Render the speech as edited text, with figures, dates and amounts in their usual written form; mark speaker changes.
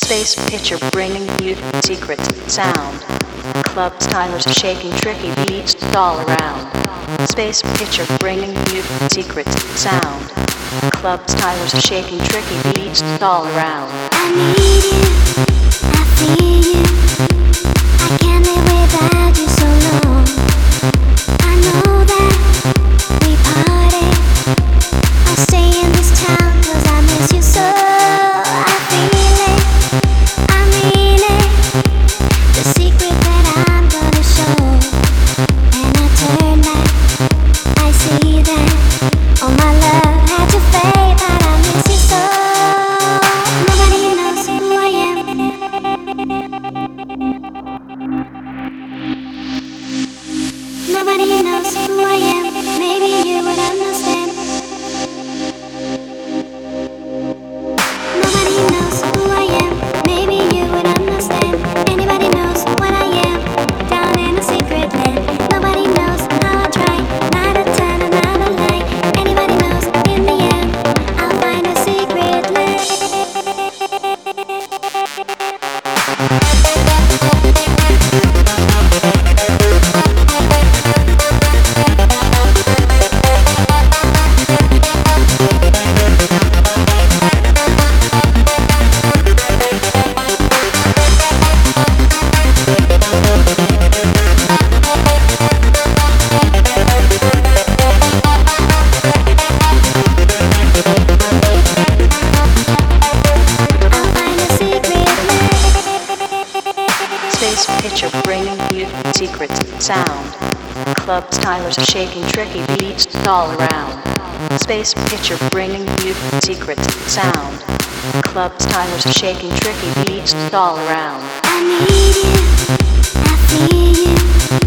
Speaker 1: Space pitcher bringing you secret sound. Club stylers shaking tricky beats all around. Space pitcher bringing you secret sound. Club stylers shaking tricky beats all around.
Speaker 2: I need you, I feel you. I can't live without you so long. I know that we party. I'll stay in this town 'cause I miss you so. I feel it, I mean it. The secret that I'm gonna show. When I turn back, I see that all my love had to fade, but I miss you so. Nobody knows who I am. Nobody knows who I am. Maybe you would understand. Nobody knows who I am. Maybe you would understand. Anybody knows what I am. Down in a secret land. Nobody knows how I try. Not a turn, not a lie. Anybody knows in the end. I'll find a secret land.
Speaker 1: Space pitcher bringing you secret sound. Club stylers shaking tricky beats all around. Space pitcher bringing you secret sound. Club stylers shaking tricky beats all around.
Speaker 2: I need you, I feel you.